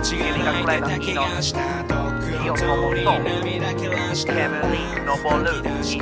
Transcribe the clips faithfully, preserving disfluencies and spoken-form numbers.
君がくれた日の火を灯ると煙に昇る日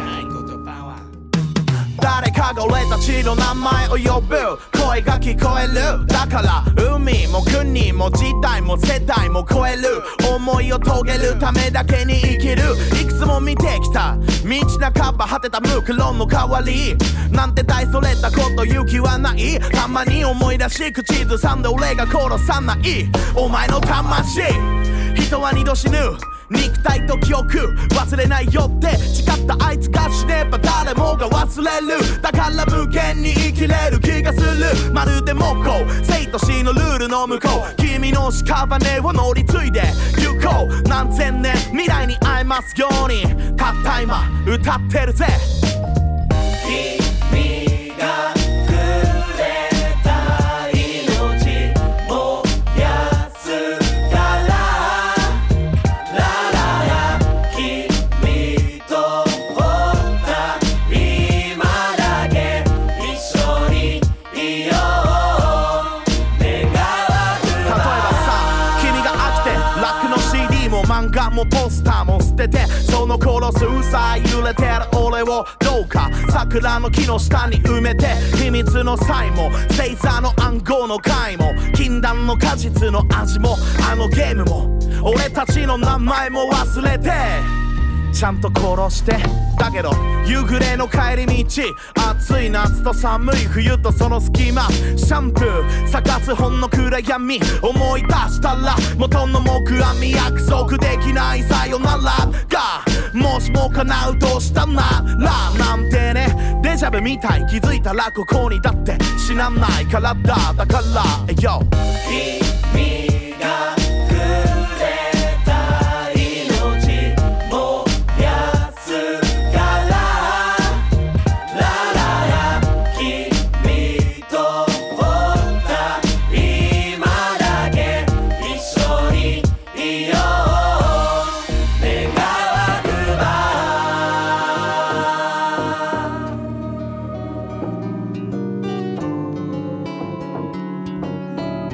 誰かが俺たちの名前を呼ぶ声が聞こえるだから海も国も時代も世代も超える思いを遂げるためだけに生きるいくつも見てきた道半ば果てたムクロンの代わりなんて大それたこと勇気はないたまに思い出し口ずさんで俺が殺さないお前の魂人は二度死ぬ肉体と記憶忘れないよって誓ったあいつが死ねば誰もが忘れるだから無限に生きれる気がするまるで木工生と死のルールの向こう君の屍を乗り継いで行こう何千年未来に会えますようにたった今歌ってるぜ君がもうポスターも捨ててその頃数歳揺れてる俺をどうか桜の木の下に埋めて秘密の際も星座の暗号の回も禁断の果実の味もあのゲームも俺たちの名前も忘れてちゃんと殺してだけど夕暮れの帰り道暑い夏と寒い冬とその隙間シャンプー探すほんの暗闇思い出したら元の木阿弥約束できないさよならがもしも叶うとしたならなんてねデジャブみたい気づいたらここにだって死なないからだだからよ君